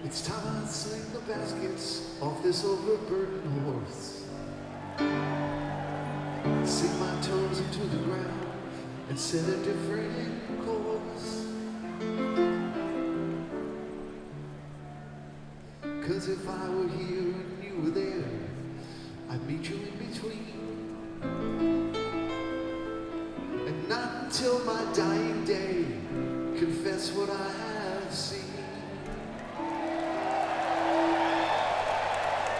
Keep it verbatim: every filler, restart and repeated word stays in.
It's time I sling the baskets off this overburdened horse. Sink my toes into the ground and set a different course. 'Cause if I were here and you were there, I'd meet you in between. And not until my dying day confess what I have